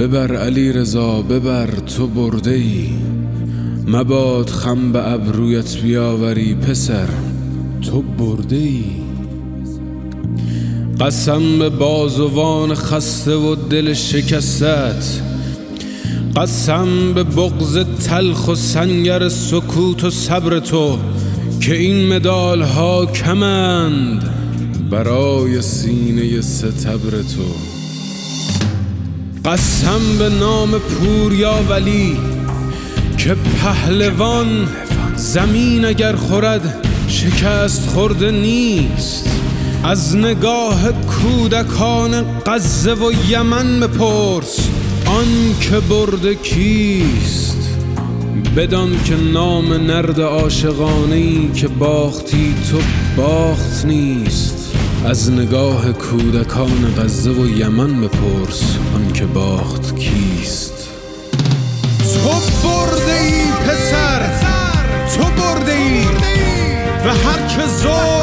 ببر علی رضا ببر تو برده ای، مباد خم به ابرویت بیاوری پسر تو برده ای. قسم به بازوان خسته و دل شکستت، قسم به بغض تلخ و سنگر سکوت و صبر تو که این مدال ها کمند برای سینه ستبر تو. قسم به نام پوریا ولی که پهلوان زمین اگر خورد شکست خورده نیست. از نگاه کودکان غزه و یمن بپرس آن که برده کیست. بدان که نام نرد عاشقانه‌ای که باختی تو باخت نیست. از نگاه کودکان غزه و یمن بپرس آن که باخت کیست. تو برده ای پسر، تو برده ای و هر که زور